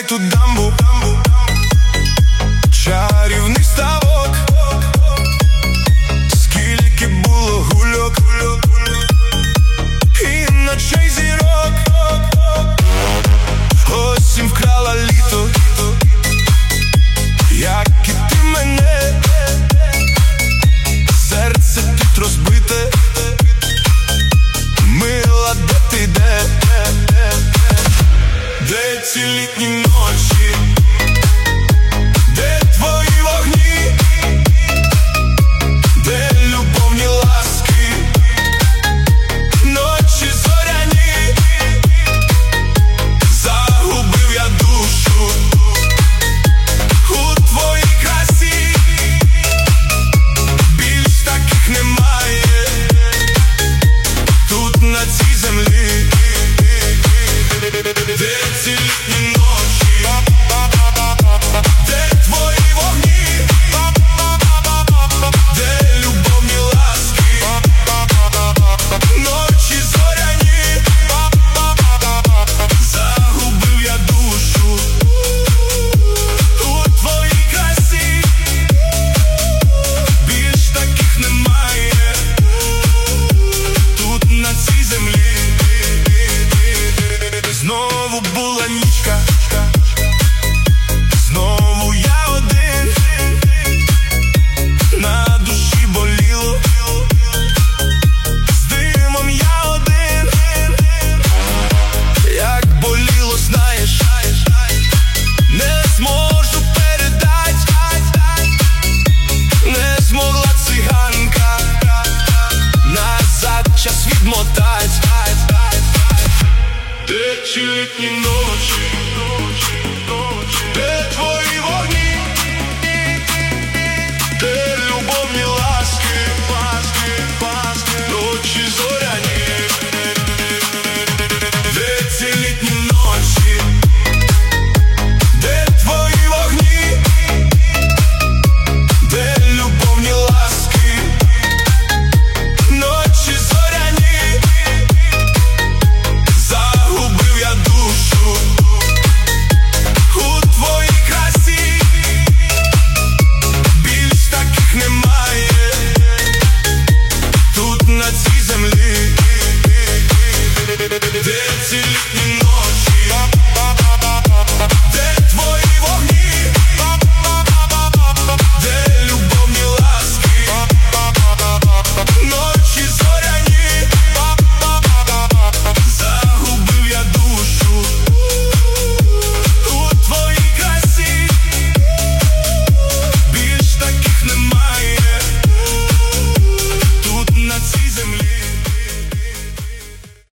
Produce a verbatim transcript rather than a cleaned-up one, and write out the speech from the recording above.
Збудувай тут дамбу, чарівний ставок, скільки було гульок і ночей зірок. Осінь вкрала літо, як і ти мене. Серце тут розбите, мила, де ти, де? Де ці літні ночі? Де твої вогні? Де любовні ласки? Ночі зоряні, загубив я душу у твоїй красі. Більш таких немає тут на цій землі. Де ці літні ночі? Де твої вогні? Де любовні ласки? Ночі зоряні, загубив я душу у твоїй красі. Більш таких немає тут на цій землі. Знову була нічка, знову я один, на душі боліло, з димом я один. Як боліло, знаєш, не зможу передать, не змогла циганка назад час відмотать. Де ці літні ночі?